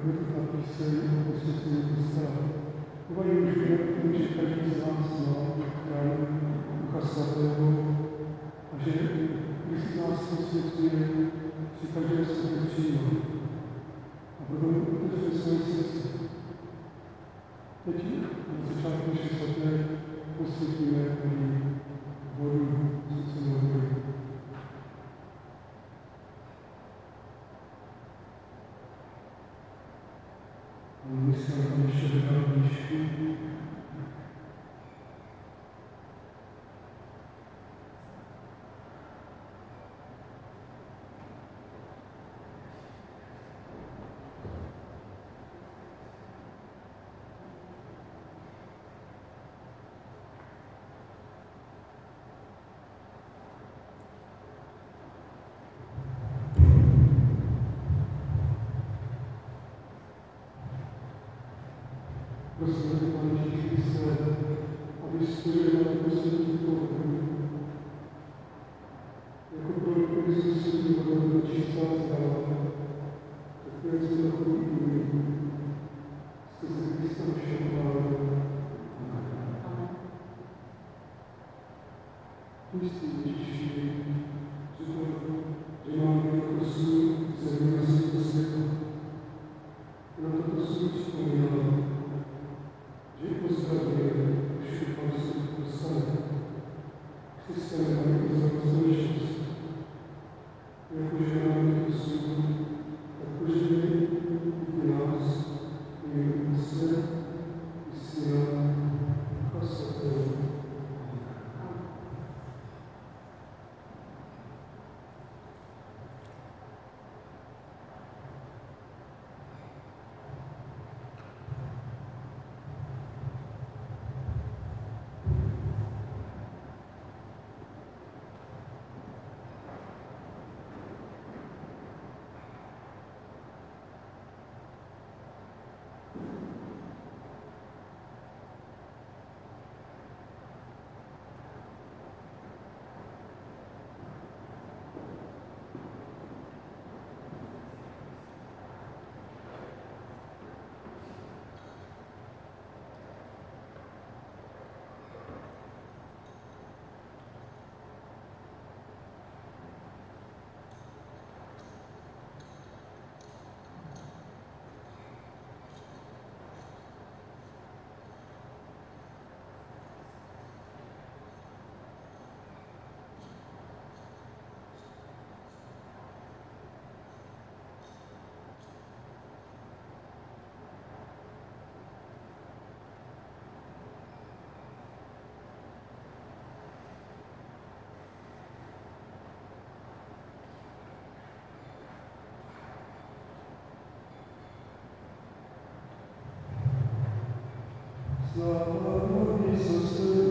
ta píseň o posvěcení Krista. Uvažuji, že každý z nás má chrám Ducha Svatého a že Kristus nás posvěcuje při každé své příjmu. A proto otevřeme svoje srdce. Teď na začátku naše svaté posvětíme vodu srdce vody. Dneska tam ještě vydal knížku. Prosím, Pane Ježíši Kriste, aby spořil na posvětí toho jako pro Kristus světí vodu na čistá zdravá, tak které jsme takový umí, skrze Krista našeho Pána. Jistý Ježíši, že máme jako sůl země na světlo světa. Na toto sůl vzpomínám, že pozdravuje všude Pán se dostane. Chceme máme pozdravit společnost. Jakože máme to sůl, tak požijeme i nás, i Otce, i Syna, a Svatého. Slava Isusu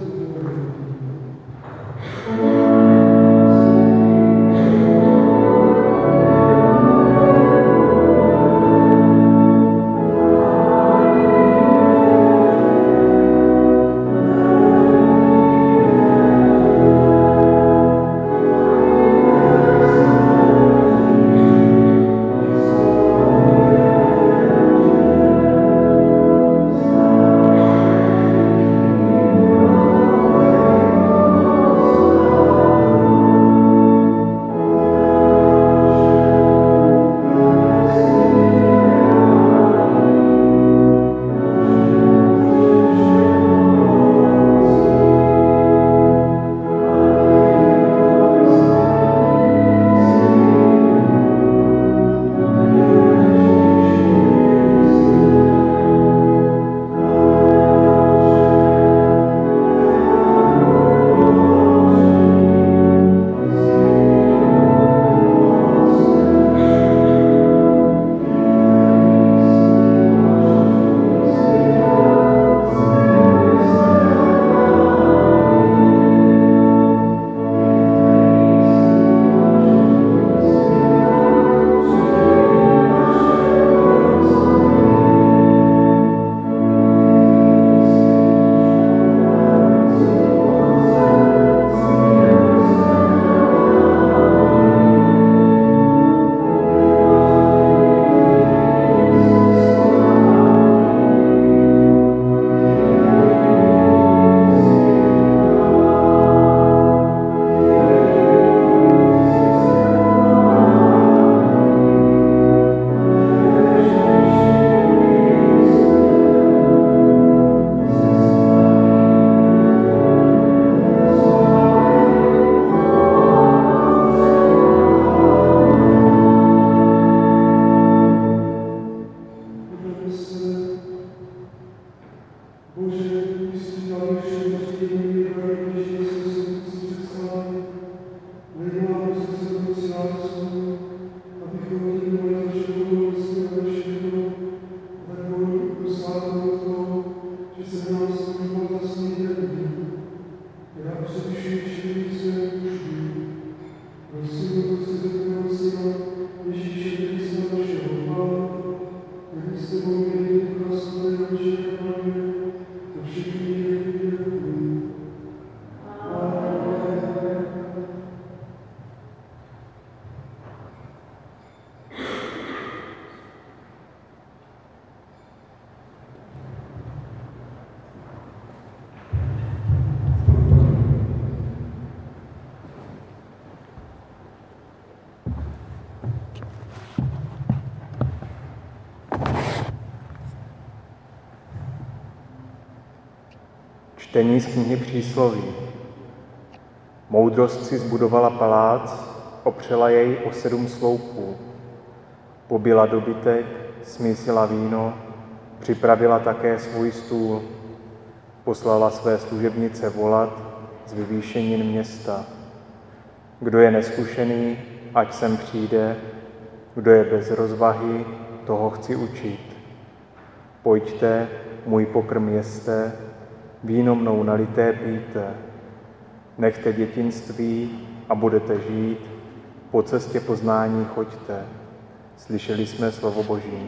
Čtení z knihy Přísloví. Moudrost si zbudovala palác, opřela jej o 7 sloupů. Pobila dobytek, smísila víno, připravila také svůj stůl. Poslala své služebnice volat z vyvýšenin města. Kdo je neskušený, ať sem přijde, kdo je bez rozvahy, toho chci učit. Pojďte, můj pokrm jeste, víno mnou nalité pijte. Nechte dětinství a budete žít, po cestě poznání choďte. Slyšeli jsme slovo Boží.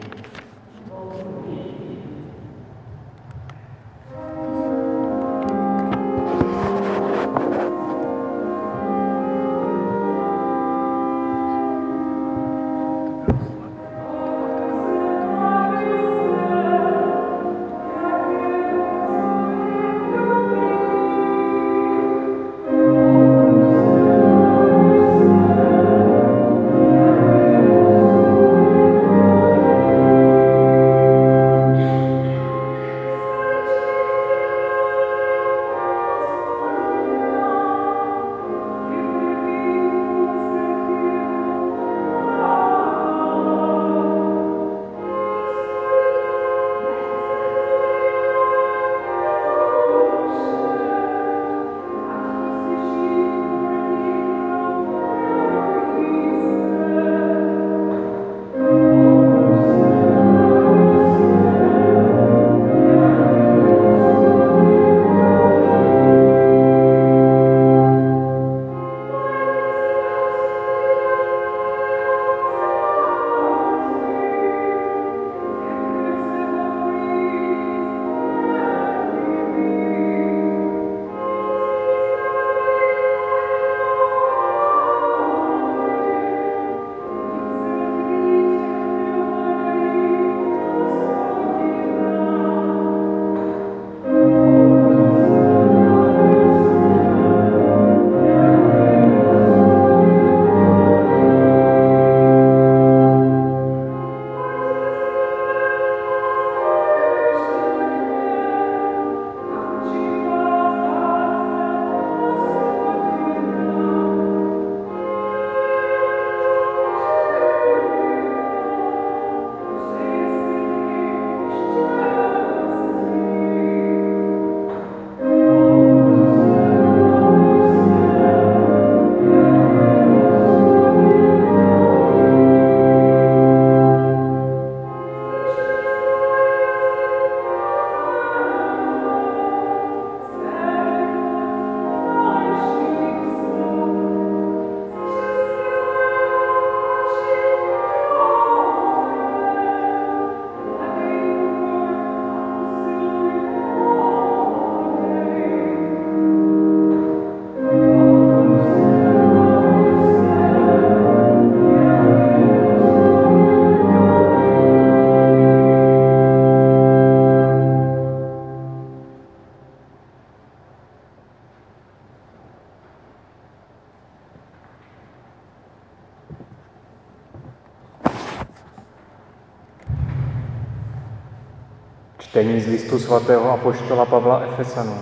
Čtení z listu svatého apoštola Pavla Efesanům.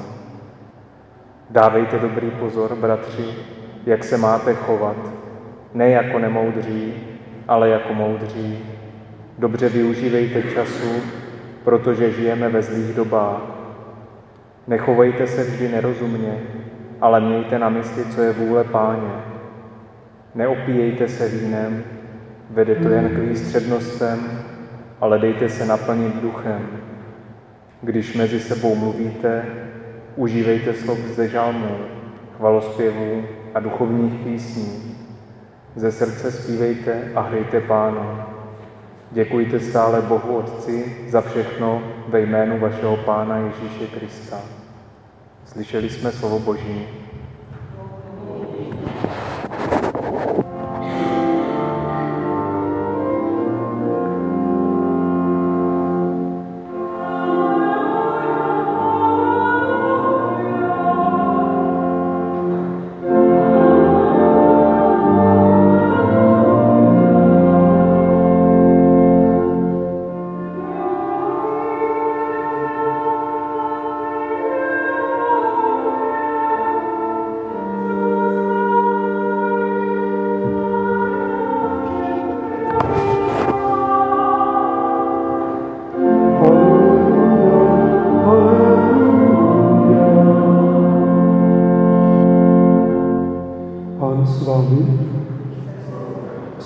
Dávejte dobrý pozor, bratři, jak se máte chovat, ne jako nemoudří, ale jako moudří. Dobře využívejte času, protože žijeme ve zlých dobách. Nechovejte se vždy nerozumně, ale mějte na mysli, co je vůle Páně. Neopíjejte se vínem, vede to jen k výstřednostem, ale dejte se naplnit duchem. Když mezi sebou mluvíte, užívejte slov ze žalmů, chvalospěvů a duchovních písní. Ze srdce zpívejte a hrajte Pánu. Děkujte stále Bohu Otci za všechno ve jménu vašeho Pána Ježíše Krista. Slyšeli jsme slovo Boží.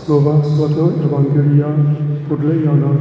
Slova svatého Evangelia podle Jana.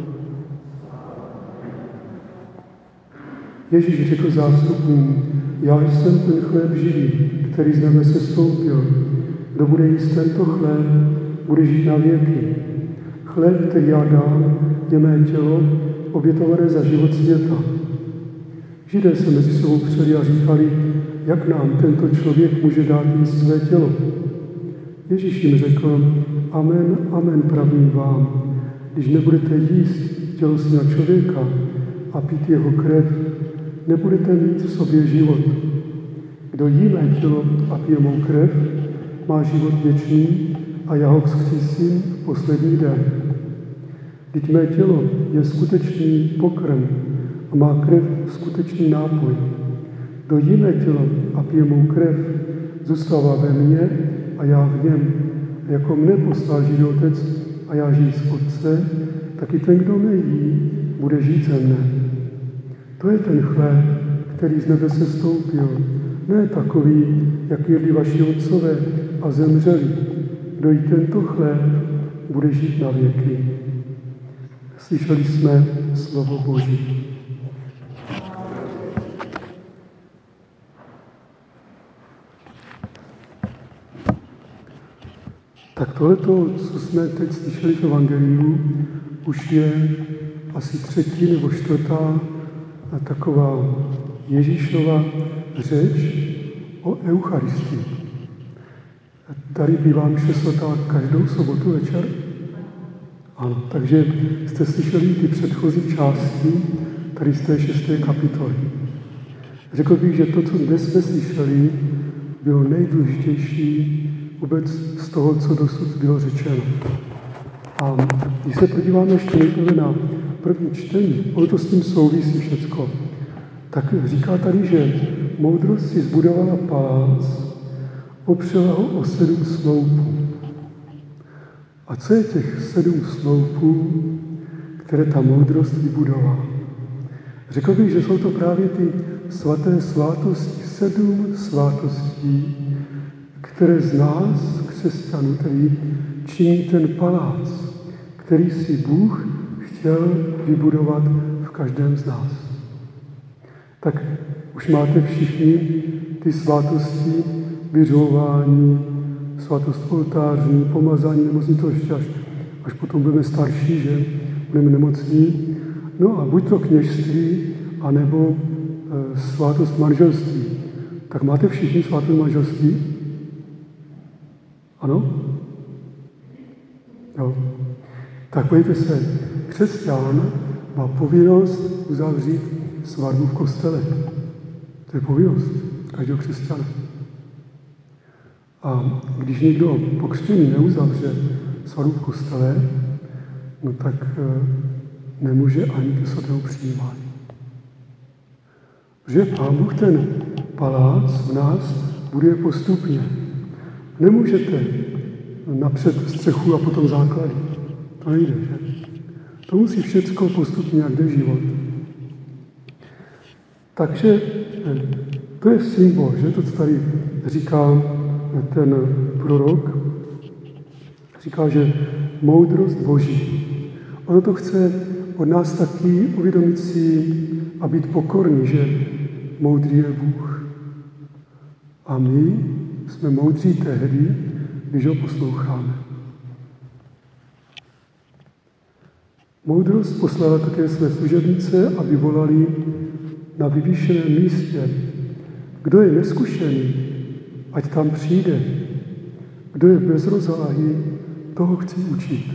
Ježíš řekl zástupům, já jsem ten chléb živý, který z nebe sestoupil. Kdo bude jíst tento chléb, bude žít na věky. Chléb, který já dám, je mé tělo, obětované za život světa. Židé se mezi sebou přeli a říkali, jak nám tento člověk může dát jíst své tělo. Ježíš jim řekl, amen, amen pravím vám, když nebudete jíst tělo syna člověka a pít jeho krev, nebudete mít v sobě život. Kdo jí mé tělo a pije mou krev, má život věčný a já ho vzkřísím v poslední den. Vždyť mé tělo je skutečný pokrm a má krev skutečný nápoj. Kdo jí mé tělo a pije mou krev, zůstává ve mně a já v něm. Jako mne poslal živý Otec a já žiji z Otce, taky ten, kdo mne jí, bude žít ze mne. To je ten chléb, který z nebe sestoupil. Ne takový, jak jedli vaši otcové a zemřeli. Kdo jí tento chléb, bude žít na věky. Slyšeli jsme slovo Boží. Tak tohleto, co jsme teď slyšeli v Evangeliu, už je asi 3. nebo 4. taková Ježíšova řeč o Eucharistii. Tady bývá mše svatá každou sobotu večer. Ano, takže jste slyšeli ty předchozí části tady z té 6. kapitoly. Řekl bych, že to, co dnes jsme slyšeli, bylo nejdůležitější vůbec z toho, co dosud bylo řečeno. A když se podíváme ještě nejprve na první čtení, ono to s tím souvisí všecko, tak říká tady, že moudrost si zbudovala palác, opřela ho o 7 sloupů. A co je těch 7 sloupů, které ta moudrost vybudovala? Řekl bych, že jsou to právě ty svaté svátosti, 7 svátostí, které z nás, křesťanů, tedy činí ten palác, který si Bůh chtěl vybudovat v každém z nás. Tak už máte všichni ty svátosti, vyřování, svatost oltářní, pomazání, nemocní to ještě až potom budeme starší, že budeme nemocní. No a buď to kněžství, anebo svátost manželství. Tak máte všichni svátost manželství? Ano? Jo. Tak pojďte se, křesťan má povinnost uzavřít svatbu v kostele. To je povinnost každého křesťana. A když někdo po křtění neuzavře svatbu v kostele, no tak nemůže ani ke svatému přijímání. Že Pán Bůh ten palác v nás buduje postupně. Nemůžete napřed střechu a potom základy. To nejde, že? To musí všecko postupně, jak jde život. Takže to je symbol, že to, co tady říká ten prorok, říká, že moudrost Boží. Ono to chce od nás taky uvědomit si a být pokorný, že moudrý je Bůh. A my jsme moudří tehdy, když ho posloucháme. Moudrost poslala také své služebnice, aby volali na vyvýšeném místě. Kdo je neskušený, ať tam přijde. Kdo je bez rozváhy, toho chci učit.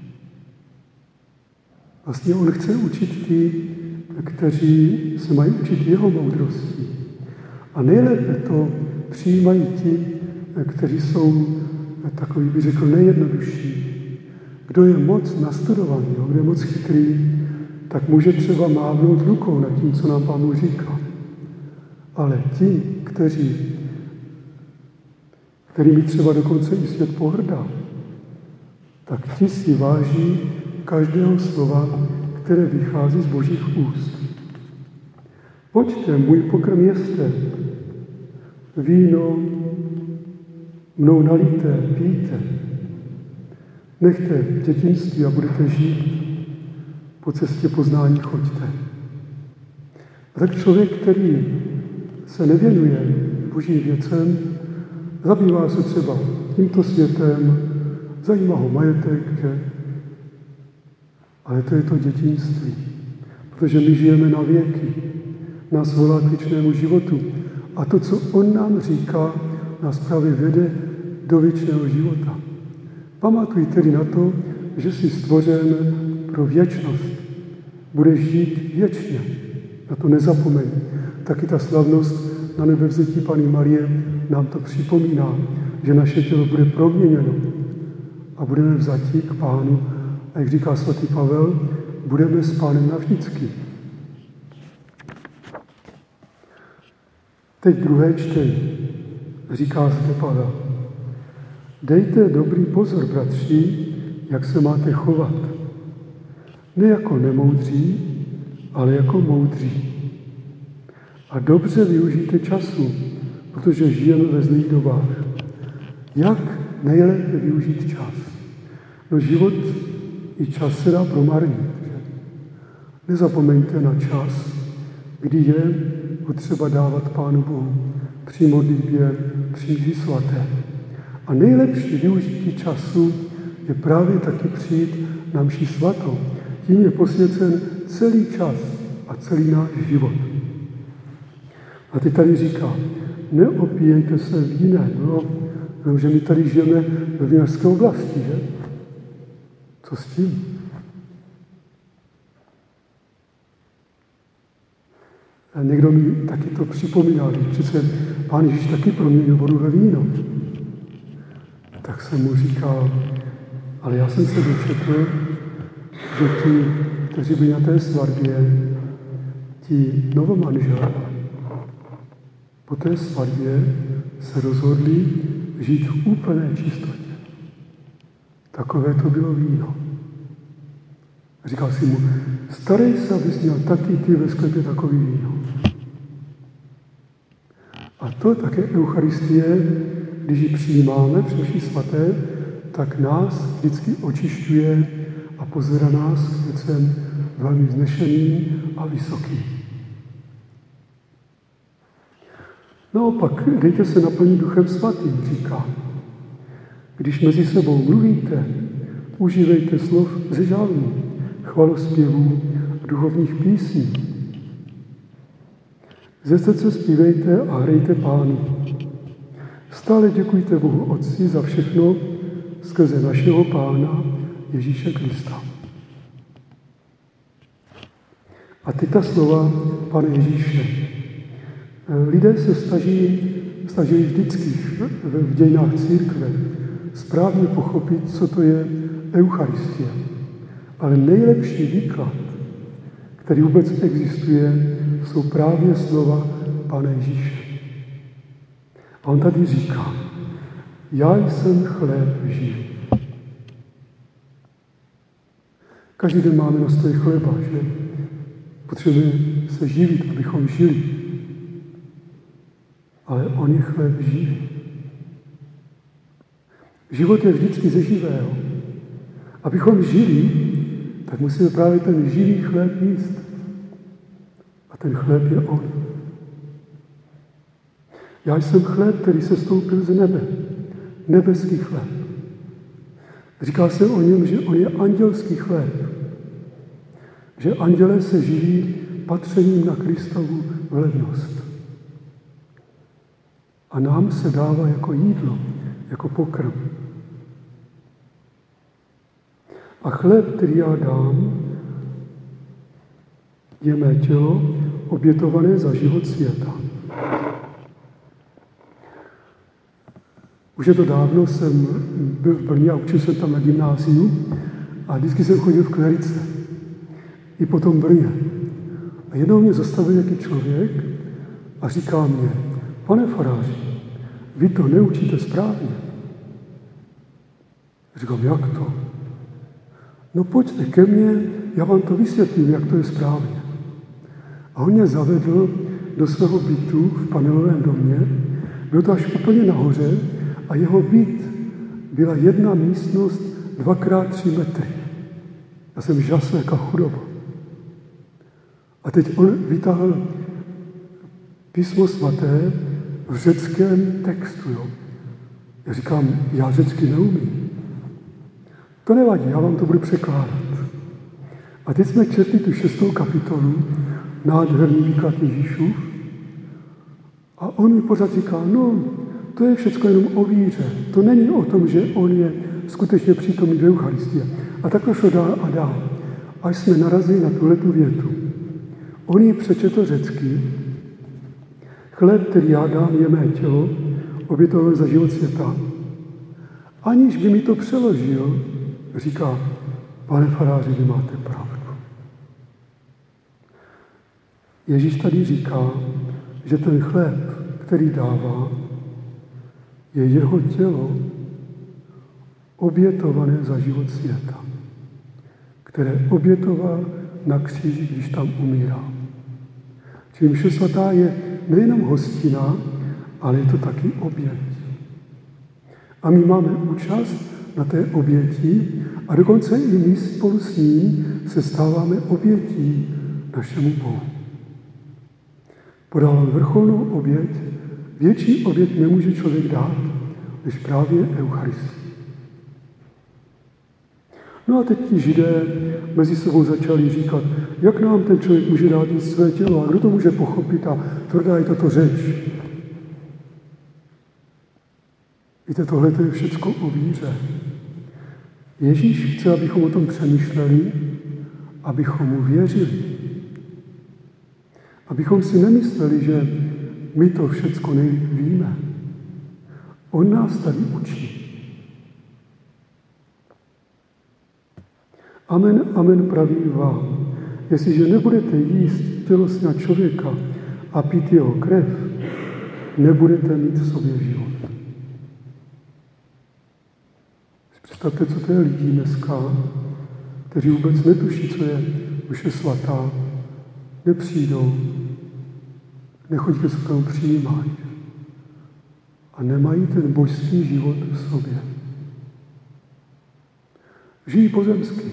Vlastně on chce učit ty, kteří se mají učit jeho moudrosti. A nejlépe to přijímají ti, kteří jsou takový, bych řekl, nejjednodušší. Kdo je moc nastudovaný, kdo je moc chytrý, tak může třeba mávnout rukou nad tím, co nám Pán Bůh říká. Ale ti, kterými třeba dokonce i svět pohrdá, tak ti si váží každého slova, které vychází z Božích úst. Pojďte, můj pokrm jeste, víno mnou nalité, pijte. Nechte dětinství a budete žít. Po cestě poznání choďte. A tak člověk, který se nevěnuje božím věcem, zabývá se třeba tímto světem, zajímá ho majetek, že? Ale to je to dětinství, protože my žijeme na věky, nás volá k věčnému životu. A to, co on nám říká, nás právě vede do věčného života. Pamatuj tedy na to, že jsi stvořen pro věčnost. Budeš žít věčně. Na to nezapomeň. Taky ta slavnost na nebevzetí Panny Marie nám to připomíná, že naše tělo bude proměněno a budeme vzati k Pánu. A jak říká svatý Pavel, budeme s Pánem navždycky. Teď druhé čtení. Říká zde Pavel. Dejte dobrý pozor, bratři, jak se máte chovat. Ne jako nemoudří, ale jako moudří. A dobře využijte času, protože žijeme ve zlých dobách. Jak nejlépe využít čas? No život i čas se dá promarnit. Nezapomeňte na čas, kdy je potřeba dávat Pánu Bohu při modlitbě, při mši svaté. A nejlepší využití času je právě taky přijít na mši svatou. Tím je posvěcen celý čas a celý náš život. A teď tady říká, neopíjejte se vínem, protože my tady žijeme ve vinařské oblasti, že? Co s tím? A někdo mi taky to připomíná, když přece Pán Ježíš taky proměnil vodu ve víno. Tak jsem mu říkal, ale já jsem se dočetl, že ti, kteří byli na té svatbě, ti novomanželé, po té svatbě se rozhodli žít v úplné čistotě. Takové to bylo víno. A říkal si mu, starej se, abys měl taky ty ve sklepě takový víno. A to také Eucharistie, když ji přijímáme při mši svaté, tak nás vždycky očišťuje a pozvedá nás k věcem velmi vznešeným a vysokým. Naopak, dejte se naplnit Duchem Svatým, říká. Když mezi sebou mluvíte, užívejte slov ze žalmů, chvalospěvů a duchovních písní. Ze srdce zpívejte a hrajte Pánu. Stále děkujte Bohu Otci za všechno skrze našeho Pána Ježíše Krista. A teď ta slova Pane Ježíše. Lidé se snaží vždycky v dějinách církve správně pochopit, co to je Eucharistie. Ale nejlepší výklad, který vůbec existuje, jsou právě slova Pana Ježíše. A on tady říká, já jsem chléb živý. Každý den máme na stole chleba, že? Potřebujeme se živit, abychom žili. Ale on je chléb živý. Život je vždycky ze živého. Abychom žili, tak musíme právě ten živý chléb jíst. A ten chléb je on. Já jsem chléb, který se stoupil z nebe. Nebeský chléb. Říká se o něm, že on je andělský chléb. Že andělé se živí patřením na Kristovu velebnost. A nám se dává jako jídlo, jako pokrm. A chléb, který já dám, je mé tělo obětované za život světa. Už je to dávno, jsem byl v Brně a učil jsem tam na gymnáziu a vždycky jsem chodil v klerice. I po tom Brně. A jednou mě zastavil nějaký člověk a říká mě, pane faráři, vy to neučíte správně. Říkám, jak to? No pojďte ke mně, já vám to vysvětlím, jak to je správně. A on mě zavedl do svého bytu v panelovém domě, byl to až úplně nahoře a jeho byt byla jedna místnost 2x3 metry. Já jsem žasl, jaká chudoba. A teď on vytáhl písmo svaté v řeckém textu. Jo. Já říkám, já řecky neumím. To nevadí, já vám to budu překládat. A teď jsme četli tu 6. kapitolu, nádherný výklad Ježíšův. A on mi pořád říká, no, to je všechno jenom o víře. To není o tom, že on je skutečně přítomný v Eucharistii. A tak to šlo dál a dál. Až jsme narazili na tuhletu větu. On ji přečetl řecky. Chléb, který já dám, je mé tělo, obětované za život světa. Aniž by mi to přeložil, říká, pane faráři, vy máte pravdu. Ježíš tady říká, že ten chléb, který dává, je jeho tělo obětované za život světa, které obětoval na kříži, když tam umírá. Čili mše svatá je nejenom hostina, ale je to taky oběť. A my máme účast na té oběti a dokonce i my spolu s ním se stáváme obětí našemu Bohu. Podal vrcholnou oběť, větší oběť nemůže člověk dát, než právě Eucharistii. No a teď ti Židé mezi sebou začali říkat, jak nám ten člověk může dát jíst své tělo a kdo to může pochopit a tvrdá je tato řeč. Víte, tohle je všecko o víře. Ježíš chce, abychom o tom přemýšleli, abychom mu věřili. Abychom si nemysleli, že my to všecko nejlíp víme. On nás tady učí. Amen, amen pravím vám. Jestliže nebudete jíst tělo syna člověka a pít jeho krev, nebudete mít v sobě život. Představte, co to je lidí dneska, kteří vůbec netuší, co je mše svatá, nepřijdou, nechodí ke svatému přijímání a nemají ten božský život v sobě. Žijí pozemsky,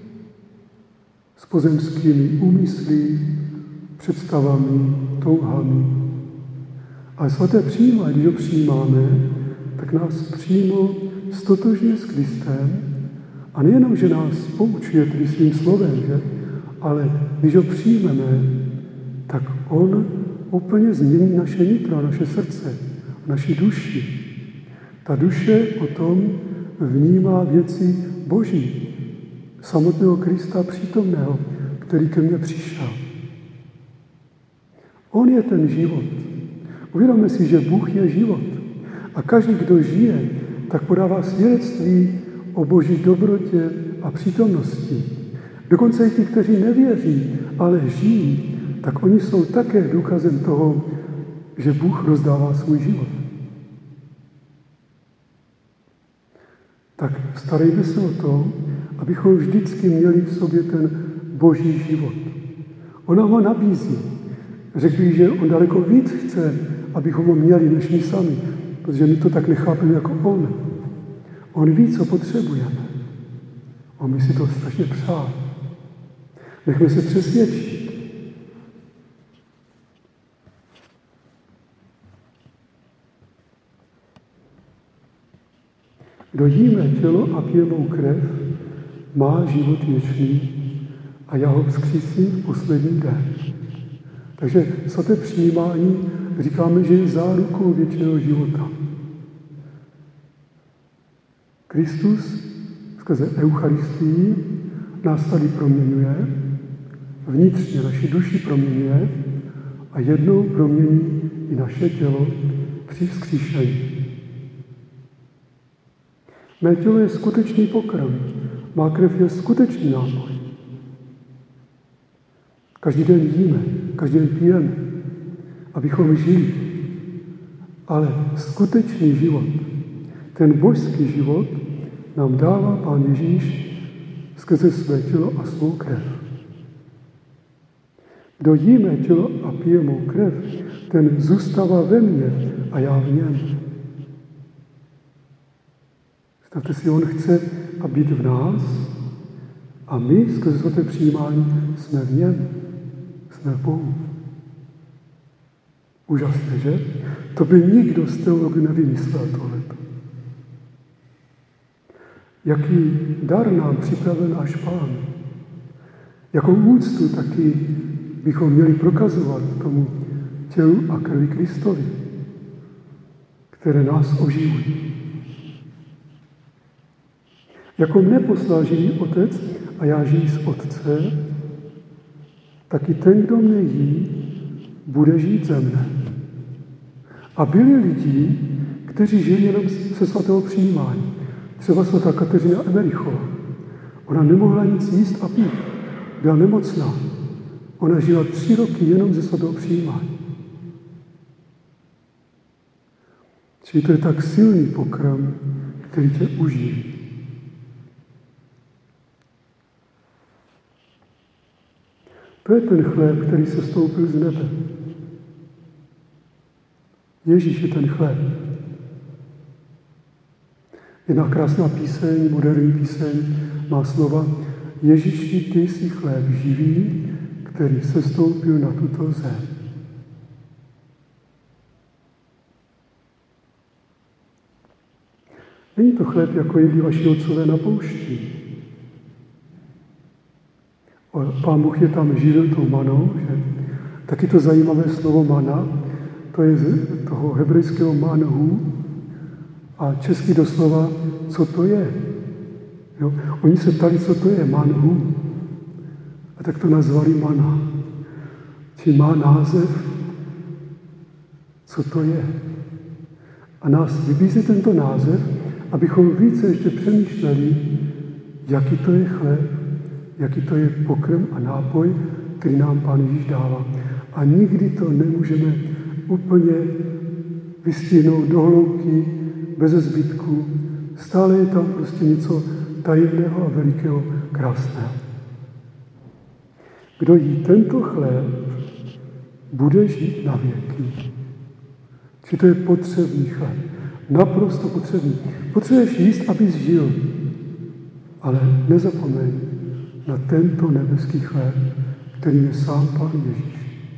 s pozemskými úmysly, představami, touhami. Ale svaté přijímání, když ho přijímáme, tak nás přímo stotožně s Kristem a nejenom, že nás poučuje tedy svým slovem, že? Ale když ho přijmeme, tak on úplně změní naše nitro, naše srdce, naši duši. Ta duše potom vnímá věci Boží, samotného Krista přítomného, který ke mně přišel. On je ten život. Uvědomme si, že Bůh je život. A každý, kdo žije, tak podává svědectví o Boží dobrotě a přítomnosti. Dokonce i ti, kteří nevěří, ale žijí, tak oni jsou také důkazem toho, že Bůh rozdává svůj život. Tak starejme se o to, abychom vždycky měli v sobě ten Boží život. On nám ho nabízí. Řekli, že on daleko víc chce, abychom ho měli, než my sami, protože my to tak nechápeme jako on. On ví, co potřebujeme. On by si to strašně přál. Nechme se přesvědčit. Kdo jíme tělo a pije mou krev, má život věčný a já ho vzkřísím v poslední den. Takže svaté přijímání říkáme, že je zárukou věčného života. Kristus skrze Eucharistii nás tady proměňuje, vnitřně naši duši proměňuje a jednou promění i naše tělo při vzkříšení. Mé tělo je skutečný pokrm, má krev je skutečný nápoj. Každý den jíme, každý den pijeme, abychom žili. Ale skutečný život, ten božský život, nám dává Pán Ježíš skrze své tělo a svou krev. Kdo jí mé tělo a pije mou krev, ten zůstává ve mně a já v něm. Představte si, on chce, a být v nás a my skrze svaté přijímání jsme v něm, jsme v Bohu. Úžasné, že? To by nikdo z teologů nevymyslel tohleto. Jaký dar nám připravil náš Pán. Jakou úctu taky bychom měli prokazovat tomu tělu a krvi Kristovi, které nás oživují. Jako mne poslal živý Otec a já žiji z Otce, taky ten, kdo mne jí, bude žít ze mne. A byli lidi, kteří žili jenom se svatého přijímání. Třeba svatá Kateřina Emerichová. Ona nemohla nic jíst a pít. Byla nemocná. Ona žila 3 roky jenom ze svatého přijímání. Čili to je tak silný pokrm, který tě uživí. To je ten chléb, který se stoupil z nebe. Ježíš je ten chléb. Jedna krásná píseň, moderní píseň, má slova Ježíši, ty jsi chléb živý, který se stoupil na tuto zem. Není to chléb, jako jedli vaši otcové na poušti. Pán Bůh je tam živil tou manou, že? Taky to zajímavé slovo mana, to je z toho hebrejského manhu a česky doslova, co to je. Jo? Oni se ptali, co to je manhu, a tak to nazvali mana. Či má název, co to je. A nás vybízí tento název, abychom více ještě přemýšleli, jaký to je chléb, jaký to je pokrm a nápoj, který nám Pán Ježíš dává. A nikdy to nemůžeme úplně vystihnout do hloubky, bez zbytku. Stále je tam prostě něco tajemného a velikého, krásného. Kdo jí tento chléb, bude žít na věky. Či to je potřebný chléb. Naprosto potřebný. Potřebuješ jíst, abys žil. Ale nezapomeň na tento nebeský chléb, který je sám Pán Ježíš.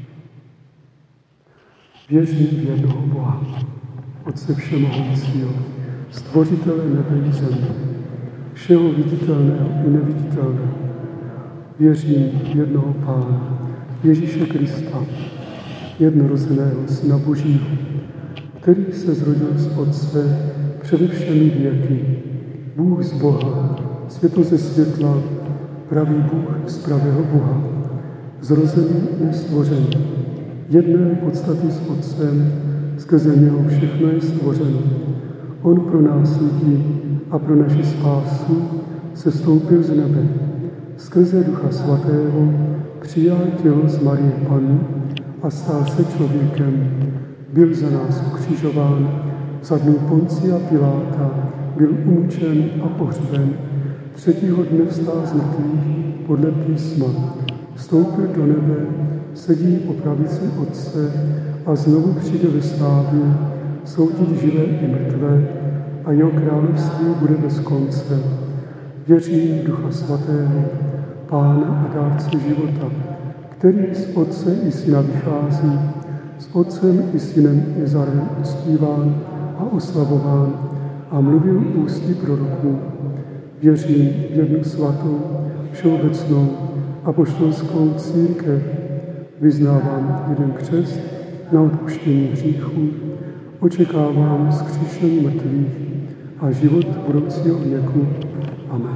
Věřím v jednoho Boha, Otce všemohoucího, stvořitele nebe i země, všeho viditelného i neviditelného. Věřím v jednoho Pána, Ježíše Krista, jednorozeného Syna Božího, který se zrodil z Otce přede všemi věky, Bůh z Boha, světlo ze světla, pravý Bůh z pravého Boha, zrozený i stvořený, jedné podstaty s Otcem, skrze něho všechno je stvořeno. On pro nás lidi a pro naši spásu se stoupil z nebe. Skrze Ducha Svatého přijal tělo z Marie Panny a stal se člověkem. Byl za nás ukřižován, za dnů Poncia Piláta, byl umučen a pohřben. 3. dne vstal z mrtvých podle písma. Vstoupil do nebe, sedí po pravici Otce a znovu přijde ve slávě soudit živé i mrtvé a jeho království bude bez konce. Věřím v Ducha Svatého, Pána a dárce života, který z Otce i Syna vychází, s Otcem i Synem je zároveň uctíván a oslavován a mluvil ústy proroků. Věřím v jednu svatou, všeobecnou apoštolskou církev. Vyznávám jeden křest na odpuštění hříchů, očekávám vzkříšení mrtvých a život budoucího věku. Amen.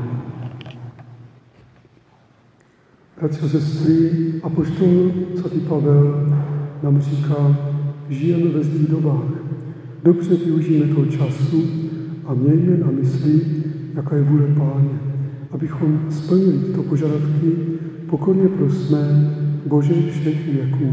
Bratři a sestry, apoštol svatý Pavel nám říká, žijeme ve zlých dobách. Dobře využijeme toho času a mějme na mysli, jaká je vůle Páně, abychom splnili tyto požadavky, pokorně prosme Bože všech věků.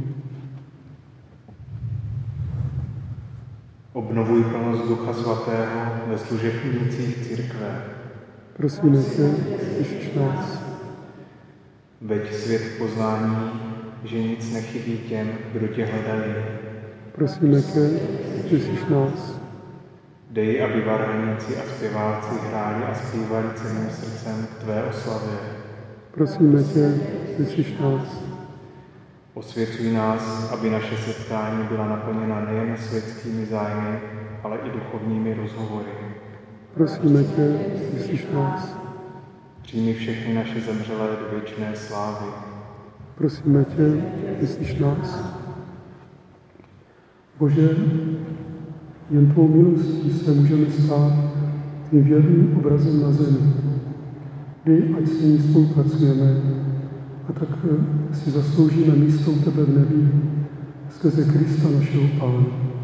Obnovuj plnost Ducha Svatého ve služebnících církve. Prosíme tě, Ježíš nás. Veď svět k poznání, že nic nechybí těm, kdo tě hledají. Prosíme tě, Ježíš nás. Dej, aby varhaníci a zpěváci hráli a zpívali celým srdcem k tvé oslavě. Prosíme tě, vyslyš nás. Osvěcuj nás, aby naše setkání byla naplněna nejen světskými zájmy, ale i duchovními rozhovory. Prosíme tě, vyslyš nás. Přijmi všechny naše zemřelé do věčné slávy. Prosíme tě, vyslyš nás. Bože, jen tvou milostí se můžeme stát tvým věrným obrazem na zemi. Dej, ať s ní spolupracujeme a tak si zasloužíme místo u tebe v nebi skrze Krista našeho Pána.